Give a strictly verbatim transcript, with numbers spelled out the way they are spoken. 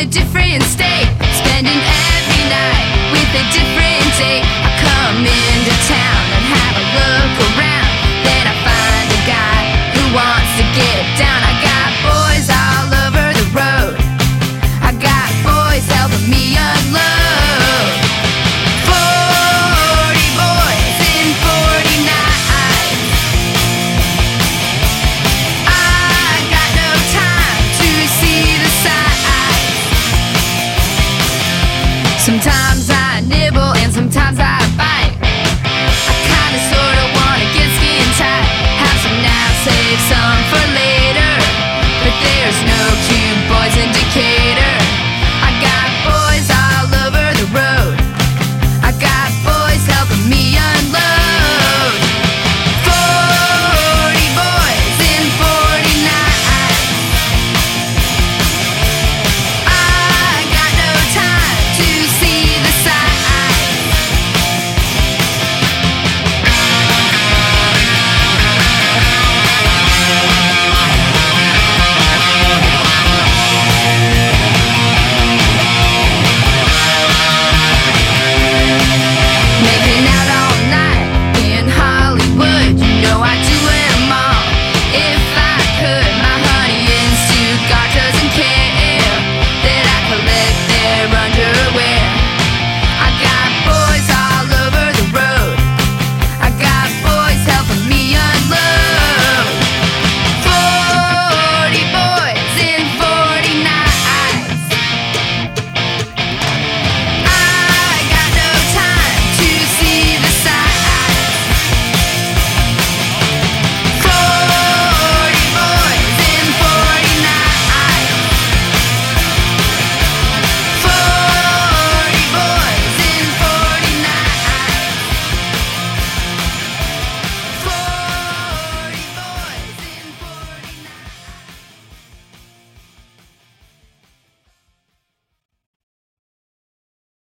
a different state, spending every night with a different date. I come into town and have a look around, then I find a guy who wants to get down. I got boys all over the road, I got boys helping me unload. Forty boys in forty nights, I got no time to see the sights. Sometimes I